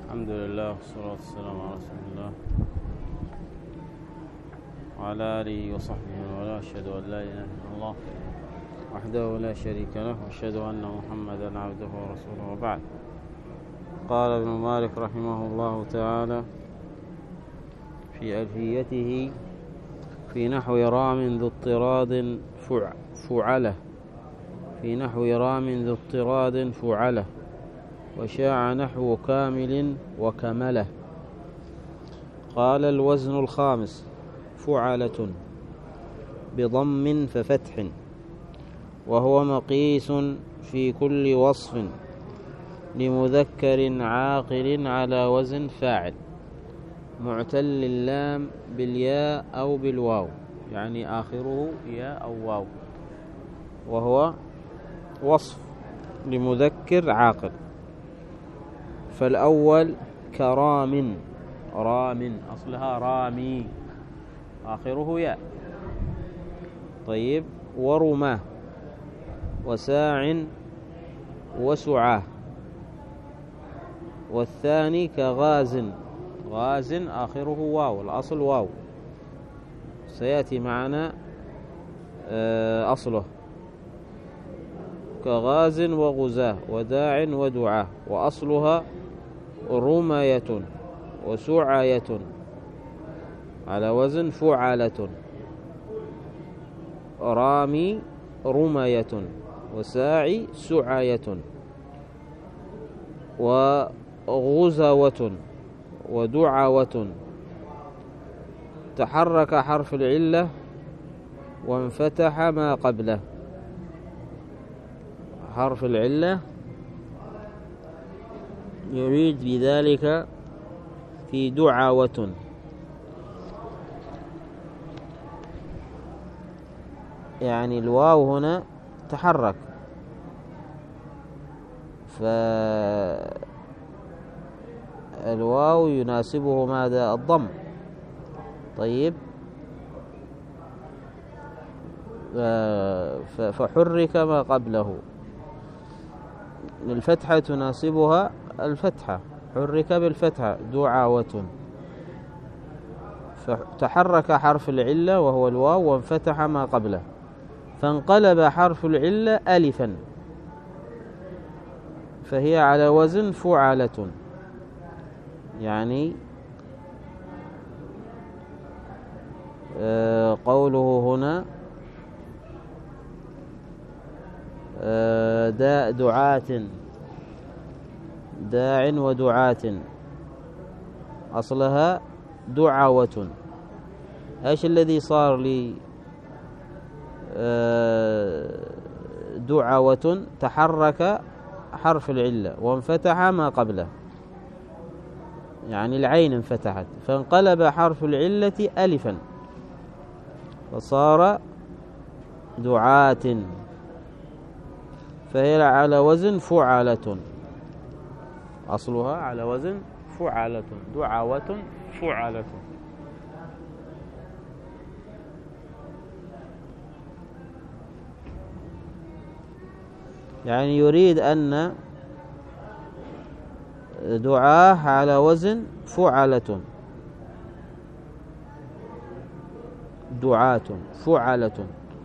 الحمد لله والصلاة والسلام على رسول الله وعلى آله وصحبه ولا أشهد أن لا إله إلا الله وحده لا شريك له وأشهد أن محمدا عبده ورسوله وبعد. قال ابن مالك رحمه الله تعالى في ألفيته في نحو رام ذو اضطراد فعله في نحو رام ذو اضطراد فعله وشاع نحو كامل وكمله. قال الوزن الخامس فعلة بضم ففتح وهو مقيس في كل وصف لمذكر عاقل على وزن فاعل معتل اللام بالياء أو بالواو، يعني آخره ياء أو واو، وهو وصف لمذكر عاقل. فالأول كرام، رام أصلها رامي آخره ياء. طيب، ورماه وساع وسعاه. والثاني كغاز، غاز آخره واو، الأصل واو، سيأتي معنا أصله. كغاز وغزاه وداع ودعاه، وأصلها رمية وسعية على وزن فعلة. رامي رمية وساعي سعية وغزوة ودعوة. تحرك حرف العلة وانفتح ما قبله. حرف العلة يريد بذلك في دعوة، يعني الواو هنا تحرك، فالواو يناسبه ماذا؟ الضم. طيب، فحرك ما قبله. الفتحة تناسبها الفتحة، حرك بالفتحة دعوة. فتحرك حرف العلة وهو الواو وانفتح ما قبله، فانقلب حرف العلة ألفا، فهي على وزن فعلة. يعني قوله هنا دعاة، داع ودعاة، أصلها دعوة. ايش الذي صار لي؟ دعوة تحرك حرف العلة وانفتح ما قبله، يعني العين انفتحت، فانقلب حرف العلة ألفا فصار دعاة، فهي على وزن فعلة، أصلها على وزن فعلة، دعوة فعلة. يعني يريد أن دعاه على وزن فعلة، دعاة فعلة.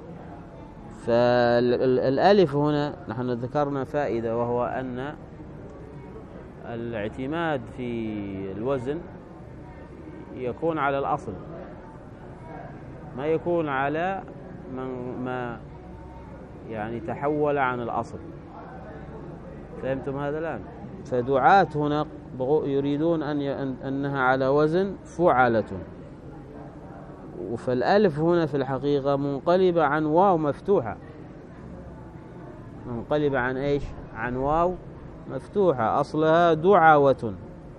فالألف هنا نحن ذكرنا فائدة، وهو أن الاعتماد في الوزن يكون على الأصل، ما يكون على ما يعني تحول عن الأصل. فهمتم هذا الآن؟ فدعاة هنا يريدون أنها على وزن فعلة، فالألف هنا في الحقيقة منقلبة عن واو مفتوحة، منقلبة عن إيش؟ عن واو مفتوحة، أصلها دعوة.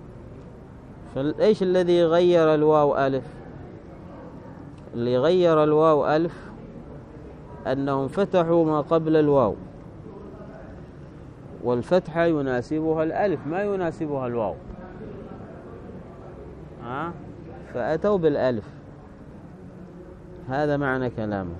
فإيش الذي غير الواو ألف؟ اللي غير الواو ألف أنهم فتحوا ما قبل الواو، والفتحة يناسبها الألف ما يناسبها الواو، فأتوا بالألف. هذا معنى كلامه.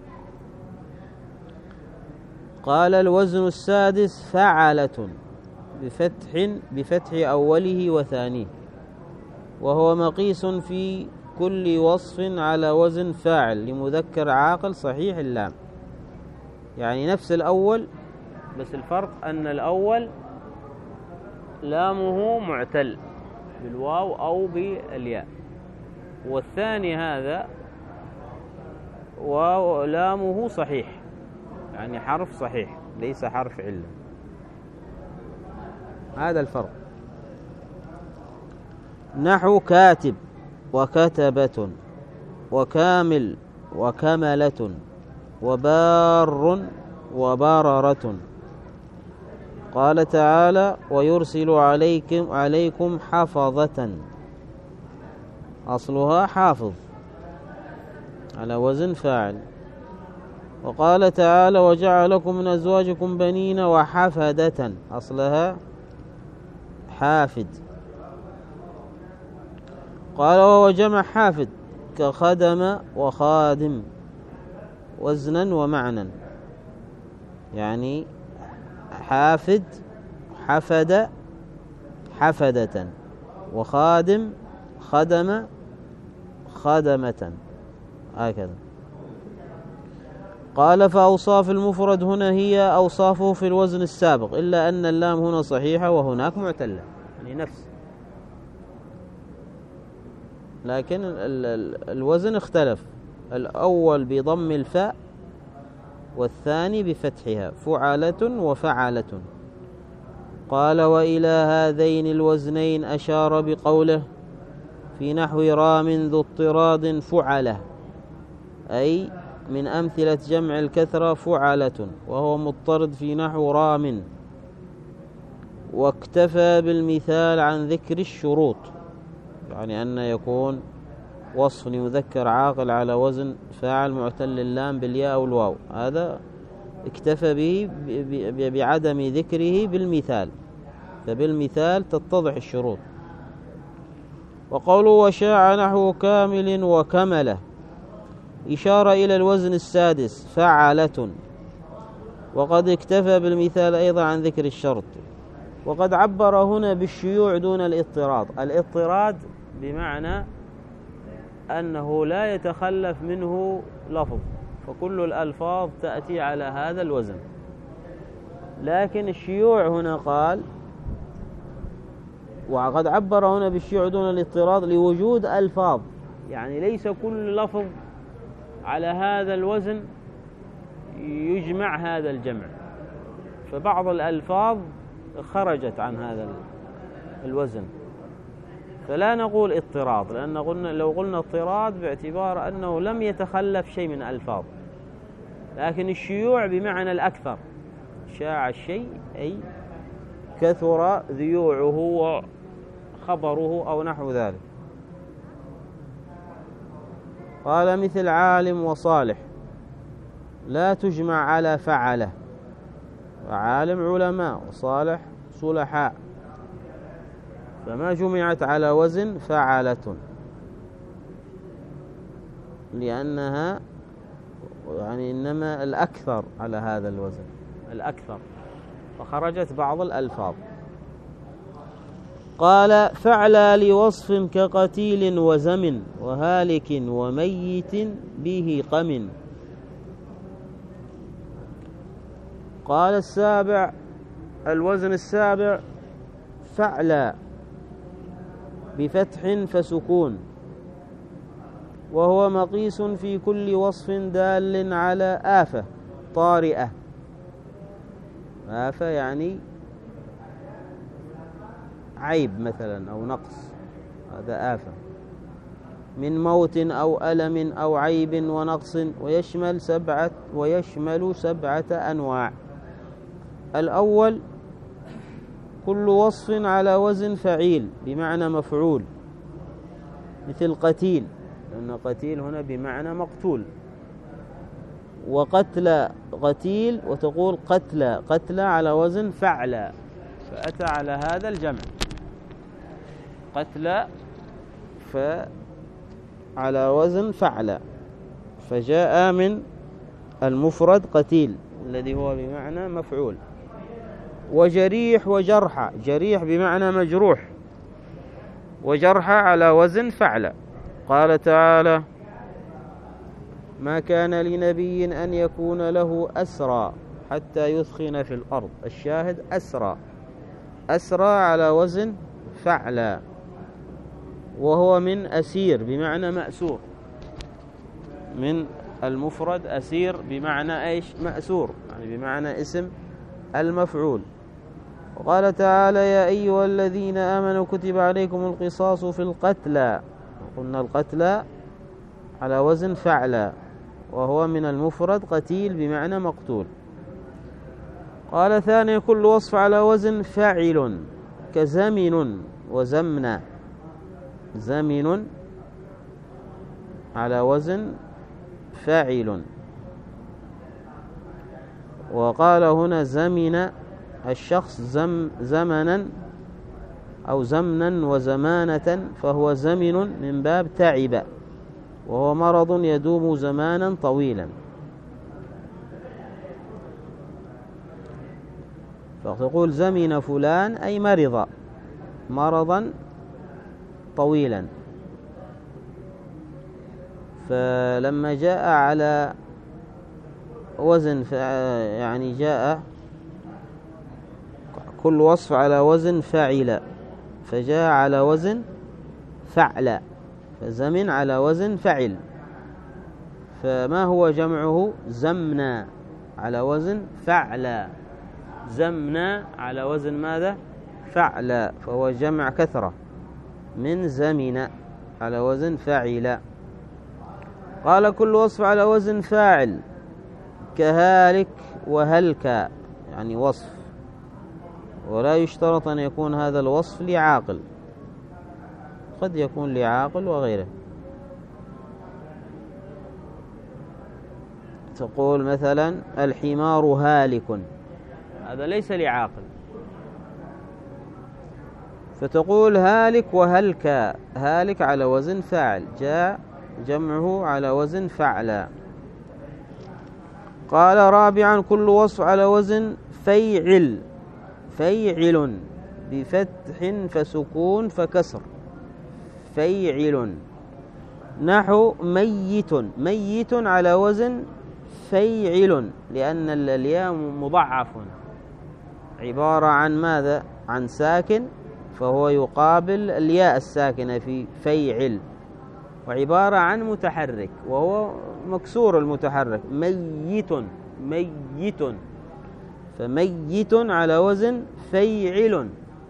قال الوزن السادس فعلة، بفتح أوله وثانيه، وهو مقيس في كل وصف على وزن فاعل لمذكر عاقل صحيح اللام، يعني نفس الأول، بس الفرق أن الأول لامه معتل بالواو أو بالياء، والثاني هذا ولامه صحيح، يعني حرف صحيح ليس حرف علة. هذا الفرق. نحو كاتب وكتبة وكامل وكملة وبار وبررة. قال تعالى: ويرسل عليكم حفظة، أصلها حافظ على وزن فاعل. وقال تعالى: وجعلكم من أزواجكم بنين وحفدة، أصلها حافد. قال: وهو جمع حافد كخدم وخادم وزنا ومعنى، يعني حافد حفد حفدة، وخادم خدم خدمة، هكذا. قال: فأوصاف المفرد هنا هي أوصافه في الوزن السابق، إلا أن اللام هنا صحيحة وهناك معتلة، يعني نفس، لكن الوزن اختلف، الأول بضم الفاء والثاني بفتحها، فعلة وفعلة. قال: وإلى هذين الوزنين أشار بقوله في نحو رام ذو اضطراد فعلة، أي من أمثلة جمع الكثرة فعلة، وهو مضطرد في نحو رام. واكتفى بالمثال عن ذكر الشروط، يعني أن يكون وصف لمذكر عاقل على وزن فاعل معتل اللام بالياء أو الواو، هذا اكتفى به بعدم ذكره بالمثال، فبالمثال تتضح الشروط. وقوله وشاع نحو كامل وكملة إشارة إلى الوزن السادس فعلة، وقد اكتفى بالمثال أيضا عن ذكر الشرط. وقد عبر هنا بالشيوع دون الاضطراد. الاضطراد بمعنى أنه لا يتخلف منه لفظ، فكل الألفاظ تأتي على هذا الوزن. لكن الشيوع هنا قال، وقد عبر هنا بالشيوع دون الاضطراد لوجود ألفاظ، يعني ليس كل لفظ على هذا الوزن يجمع هذا الجمع، فبعض الألفاظ خرجت عن هذا الوزن، فلا نقول اضطراد، لأن لو قلنا اضطراد باعتبار أنه لم يتخلف شيء من ألفاظ. لكن الشيوع بمعنى الأكثر، شاع الشيء أي كثر ذيوعه وخبره أو نحو ذلك. قال: مثل عالم وصالح لا تجمع على فعله، وعالم علماء وصالح صلحاء، فما جمعت على وزن فعلة، لأنها يعني إنما الأكثر على هذا الوزن، الأكثر، فخرجت بعض الألفاظ. قال: فعلى لوصف كقتيل وزمن وهالك وميت به قم. قال: السابع، الوزن السابع فعلى بفتح فسكون، وهو مقيس في كل وصف دال على آفة طارئة. آفة يعني عيب مثلا أو نقص، هذا آفة، من موت أو ألم أو عيب ونقص، ويشمل سبعة أنواع. الأول كل وصف على وزن فعيل بمعنى مفعول، مثل قتيل، لأن قتيل هنا بمعنى مقتول، وقتل قتيل، وتقول قتل على وزن فعل، فأتى على هذا الجمع، قتل فعلى وزن فعل، فجاء من المفرد قتيل الذي هو بمعنى مفعول. وجريح وجرح. جريح بمعنى مجروح، وجرح على وزن فعل. قال تعالى: ما كان لنبي أن يكون له أسرى حتى يثخن في الأرض. الشاهد أسرى، أسرى على وزن فعل، وهو من أسير بمعنى مأسور. من المفرد أسير بمعنى إيش؟ مأسور، يعني بمعنى اسم المفعول. وقال تعالى: يا أيها الذين آمنوا كتب عليكم القصاص في القتلى. قلنا القتلى على وزن فعل، وهو من المفرد قتيل بمعنى مقتول. قال ثانيا: كل وصف على وزن فاعل كزمن وزمن. زمن على وزن فاعل. وقال هنا زمن الشخص زمنا أو زمنا وزمانة، فهو زمن من باب تعب، وهو مرض يدوم زمانا طويلا. فتقول زمن فلان أي مرض مرضا طويلا. فلما جاء على وزن يعني جاء كل وصف على وزن فاعل، فجاء على وزن فعل، فزمن على وزن فعل. فما هو جمعه؟ زمنا على وزن فعل. زمنا على وزن ماذا؟ فعل، فهو جمع كثرة من زمن على وزن فاعل. قال كل وصف على وزن فاعل كهالك وهلك، يعني وصف، ولا يشترط أن يكون هذا الوصف لعاقل، قد يكون لعاقل وغيره. تقول مثلا الحمار هالك، هذا ليس لعاقل، فتقول هالك وهلك. هالك على وزن فاعل، جاء جمعه على وزن فعل. قال رابعا: كل وصف على وزن فيعل. فيعل بفتح فسكون فكسر، فيعل. نحو ميت. ميت على وزن فيعل، لأن الياء مضعف، عبارة عن ماذا؟ عن ساكن، فهو يقابل الياء الساكنة في فيعل، وعبارة عن متحرك وهو مكسور المتحرك. ميت ميت، فميت على وزن فيعل.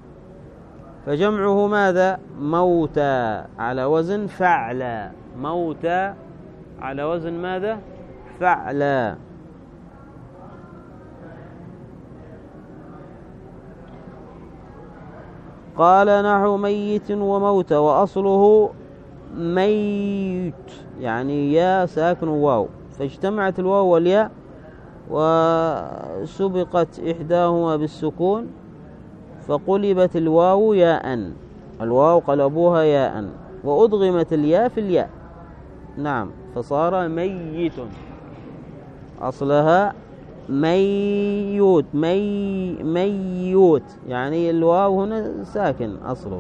فجمعه ماذا؟ موتى على وزن فعل. موتى على وزن ماذا؟ فعل. قال نحو ميت وموتى، وأصله ميت، يعني يا ساكن واو، فاجتمعت الواو والياء وسبقت إحداهما بالسكون، فقلبت الواو ياء، الواو قلبوها ياء، وأدغمت الياء في الياء. نعم، فصار ميت، أصلها ميوت. ميوت يعني الواو هنا ساكن أصله.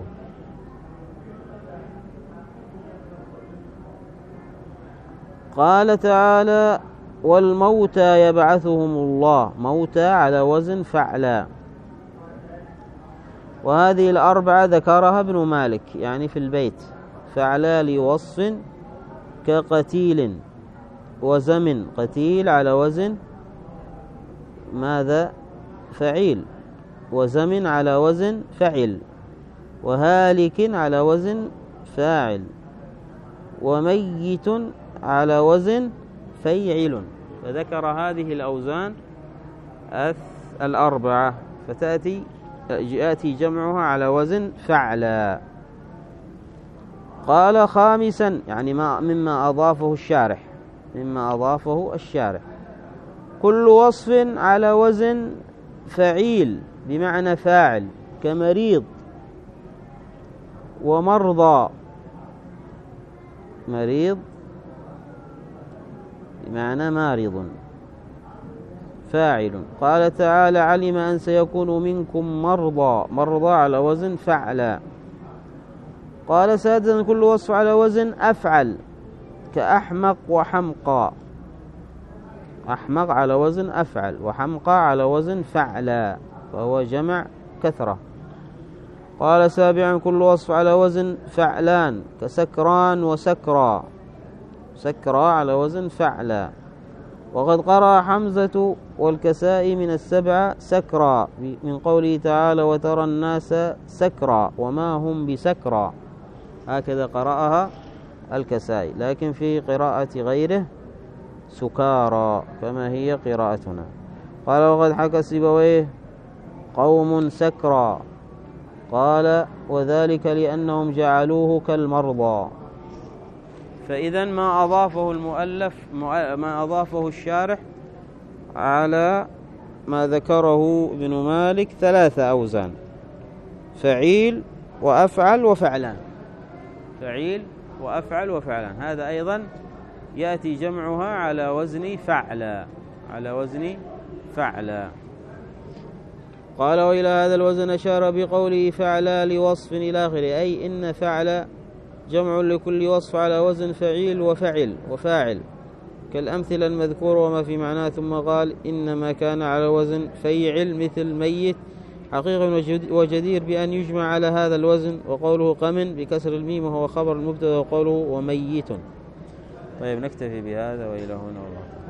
قال تعالى: والموتى يبعثهم الله. موتى على وزن فعلا. وهذه الأربعة ذكرها ابن مالك يعني في البيت. فعلا لوصف كقتيل وزمن. قتيل على وزن ماذا؟ فعيل، وزمن على وزن فعل، وهالك على وزن فاعل، وميت على وزن فيعل. فذكر هذه الأوزان الأربعة، يأتي جمعها على وزن فعلا. قال خامسا، يعني مما أضافه الشارح، كل وصف على وزن فعيل بمعنى فاعل كمريض ومرضى. مريض بمعنى مارض، فاعل. قال تعالى علم أن سيكون منكم مرضى على وزن فعلا. قال سادسا كل وصف على وزن أفعل كأحمق وحمقى. أحمق على وزن أفعل وحمقى على وزن فعلا فهو جمع كثرة. قال سابعا كل وصف على وزن فعلان كسكران وسكرى. سكرى على وزن فعلا. وقد قرأ حمزة والكسائي من السبعة سكرى من قوله تعالى وترى الناس سكرى وما هم بسكرى. هكذا قرأها الكسائي، لكن في قراءة غيره سكارى كما هي قراءتنا. قال وقد حكى سيبويه قوم سكرى. قال وذلك لأنهم جعلوه كالمرضى. فإذا ما أضافه المؤلف ما أضافه الشارح على ما ذكره ابن مالك 3 أوزان: فعيل وأفعل وفعلان. فعيل وأفعل وفعلان، هذا أيضا يأتي جمعها على وزن فعلا. على وزن فعلا. قال وإلى هذا الوزن أشار بقوله فعلا لوصف إلى آخره، أي إن فعل جمع لكل وصف على وزن فعيل وفاعل كالأمثلة المذكورة وما في معناه. ثم قال إنما كان على وزن فيعل مثل ميت حقيقة وجدير بأن يجمع على هذا الوزن. وقوله قمن بكسر الميم وهو خبر المبتدأ، وقوله وميت. طيب نكتفي بهذا وإلى هنا والله.